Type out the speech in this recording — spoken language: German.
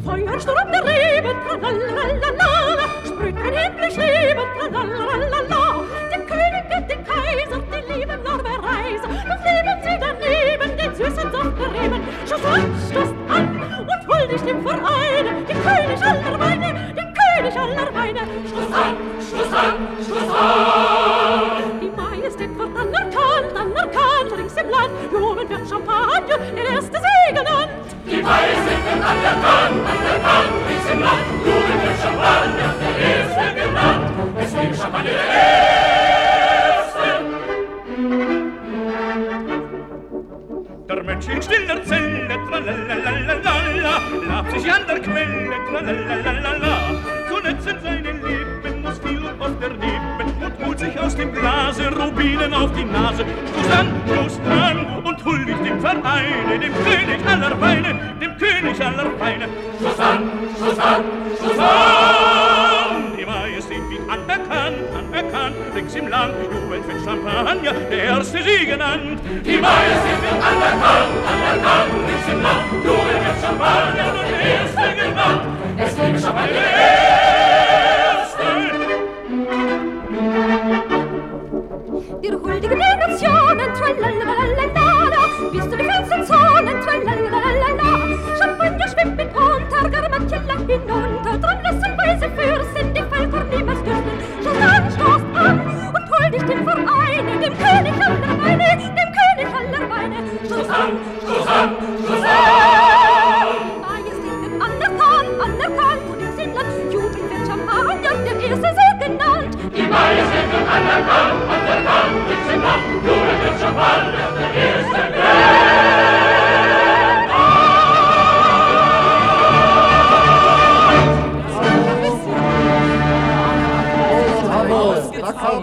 Feuersturm der Reben, tralalala, sprüht ein himmlisch Leben, tralalala. Dem König und dem Kaiser, die lieben Lorbeerreise, und leben sie daneben, den süßen Saft der Reben. Stoßt an und huldigt dem Vereine, dem König aller Weine, dem König aller Weine. Stoßt an, stoßt an, stoßt an. Die Majestät wird anerkannt, rings im Land, loben wird Champagner, der erste See genannt. Die Majestät wird anerkannt, rings im Land, loben wird Champagner, der erste genannt. Es gibt Champagner, der erste. Der Mensch in stiller Zelle, tralalalala, labt sich an der Quelle, tralalalala. So nützen seine Lippen, muss viel und oft erleben, und holt sich aus dem Glase Rubinen auf die Nase. Stoßt an und huldigt dem Vereine, dem König aller Weine, dem König aller Weine. Stoßt an, stoßt an, stoßt an. Die Majestät wird anerkannt, rings im Land, jubelt mit Champagner, der erste Sie genannt. Die Majestät wird anerkannt, rings im Land, jubelt mit Champagner, der erste genannt. Es gibt Champagner, der erste. Wir huldigen den Nationen, tralalalala, bis zu den fernsten Zonen, tralalalala. Champagner schwimmt mit Pontar, Garmatella hinunter, drum lassen weise Fürsten die Völker niemals dürfen. Stoßt an und huldigt dem Vereine, dem König aller Weine, dem König aller Weine. Stoßt an, stoßt an, stoßt an. Majestät wird anerkannt, und im Sinnland jubelt wird Champagner, der erste See genannt. Die Majestät wird anerkannt, rings im Land, jubelt wird Champagner, der erste genannt.